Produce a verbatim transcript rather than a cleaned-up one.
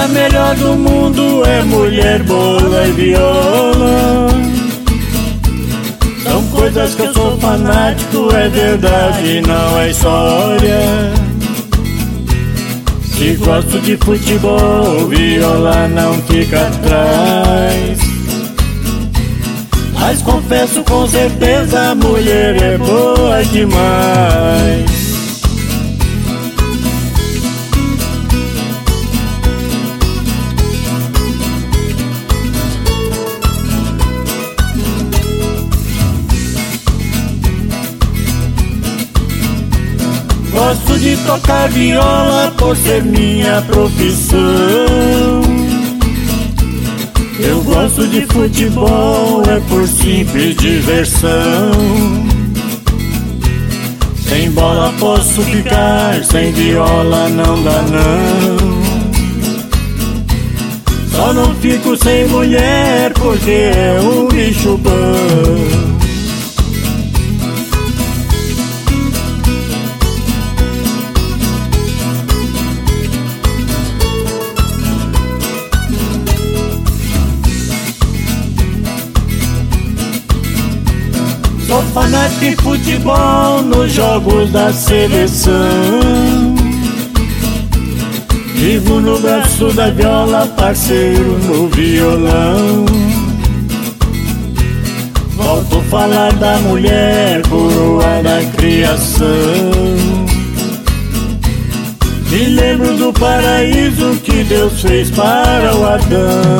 coisa melhor do mundo é mulher, bola e viola. São coisas que eu sou fanático, é verdade, não é história. Se gosto de futebol, viola não fica atrás. Mas confesso com certeza, a mulher é boa demais. Gosto de tocar viola por ser minha profissão. Eu gosto de futebol, é por simples diversão. Sem bola posso ficar, sem viola não dá não. Só não fico sem mulher porque é um bicho bom. Sou fanático em futebol, nos jogos da seleção. Vivo no braço da viola, parceiro no violão. Volto a falar da mulher, coroa da criação. Me lembro do paraíso que Deus fez para o Adão.